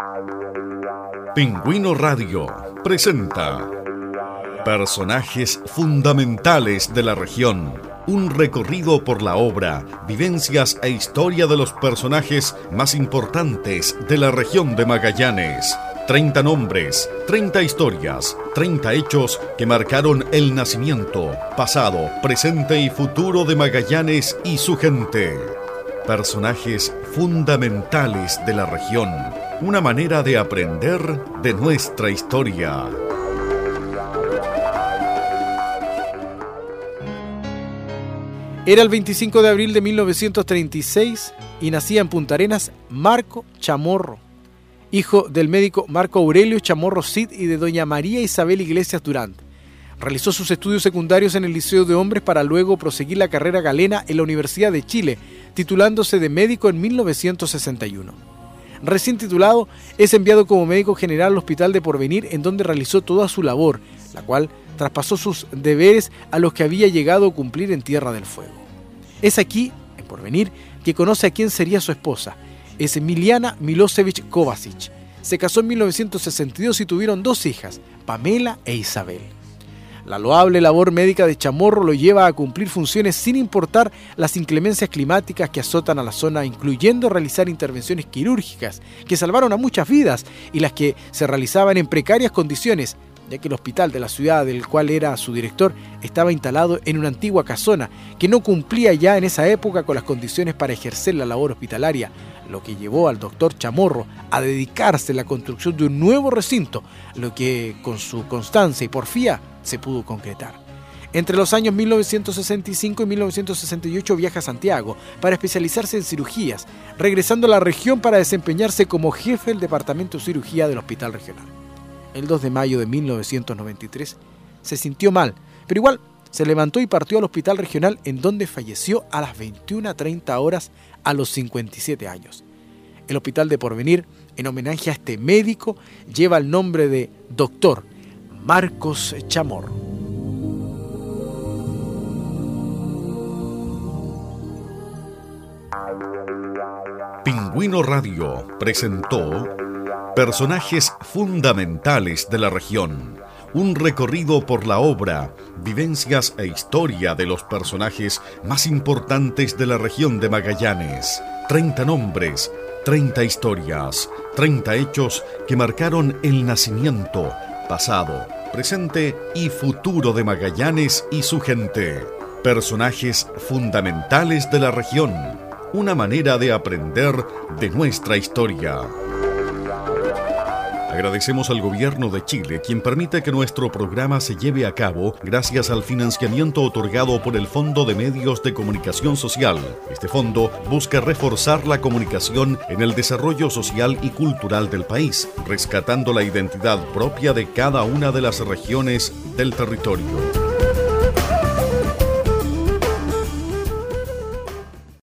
Pingüino Radio presenta Personajes fundamentales de la región. Un recorrido por la obra, vivencias e historia de los personajes más importantes de la región de Magallanes. 30 nombres, 30 historias, 30 hechos que marcaron el nacimiento, pasado, presente y futuro de Magallanes y su gente. Personajes fundamentales de la región. Una manera de aprender de nuestra historia. Era el 25 de abril de 1936 y nacía en Punta Arenas Marco Chamorro, hijo del médico Marco Aurelio Chamorro Cid y de doña María Isabel Iglesias Durán. Realizó sus estudios secundarios en el Liceo de Hombres para luego proseguir la carrera galena en la Universidad de Chile, titulándose de médico en 1961. Recién titulado, es enviado como médico general al Hospital de Porvenir, en donde realizó toda su labor, la cual traspasó sus deberes a los que había llegado a cumplir en Tierra del Fuego. Es aquí, en Porvenir, que conoce a quién sería su esposa. Es Emiliana Milosevic Kovacic. Se casó en 1962 y tuvieron 2 hijas, Pamela e Isabel. La loable labor médica de Chamorro lo lleva a cumplir funciones sin importar las inclemencias climáticas que azotan a la zona, incluyendo realizar intervenciones quirúrgicas que salvaron a muchas vidas y las que se realizaban en precarias condiciones, ya que el hospital de la ciudad del cual era su director estaba instalado en una antigua casona que no cumplía ya en esa época con las condiciones para ejercer la labor hospitalaria, lo que llevó al doctor Chamorro a dedicarse a la construcción de un nuevo recinto, lo que con su constancia y porfía se pudo concretar. Entre los años 1965 y 1968 viaja a Santiago para especializarse en cirugías, regresando a la región para desempeñarse como jefe del departamento de cirugía del hospital regional. El 2 de mayo de 1993 se sintió mal, pero igual se levantó y partió al hospital regional, en donde falleció a las 21:30 horas a los 57 años. El hospital de Porvenir, en homenaje a este médico, lleva el nombre de Dr. Marcos Chamorro. Pingüino Radio presentó Personajes fundamentales de la región. Un recorrido por la obra, vivencias e historia de los personajes más importantes de la región de Magallanes. 30 nombres, 30 historias, 30 hechos que marcaron el nacimiento, pasado, presente y futuro de Magallanes y su gente. Personajes fundamentales de la región. Una manera de aprender de nuestra historia. Agradecemos al Gobierno de Chile, quien permite que nuestro programa se lleve a cabo gracias al financiamiento otorgado por el Fondo de Medios de Comunicación Social. Este fondo busca reforzar la comunicación en el desarrollo social y cultural del país, rescatando la identidad propia de cada una de las regiones del territorio.